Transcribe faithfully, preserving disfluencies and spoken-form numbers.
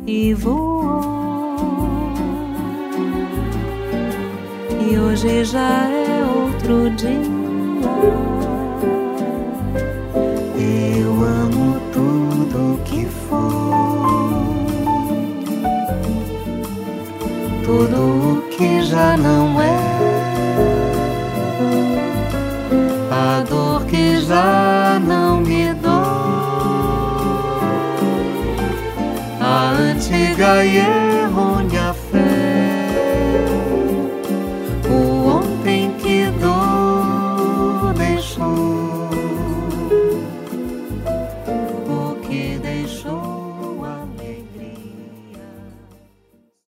e voou, e hoje já é outro dia. Eu amo tudo que foi, tudo que já não é, a dor que já não me dói, a antiga e errônea